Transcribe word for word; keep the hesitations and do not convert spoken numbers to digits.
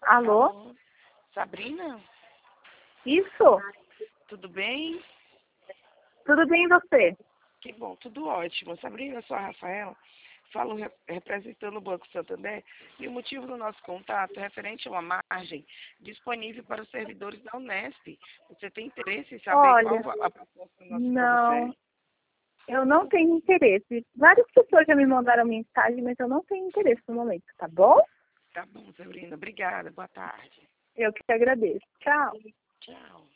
Alô? Alô? Sabrina? Isso? Tudo bem? Tudo bem e você? Que bom, tudo ótimo. Sabrina, eu sou a Rafaela, falo re- representando o Banco Santander e o motivo do nosso contato é referente a uma margem disponível para os servidores da Unesp. Você tem interesse em saber qual Olha, a proposta nossa para você? não, eu não tenho interesse. Várias pessoas já me mandaram mensagem, mas eu não tenho interesse no momento, tá bom? Tá bom, Sabrina. Obrigada. Boa tarde. Eu que te agradeço. Tchau. Tchau.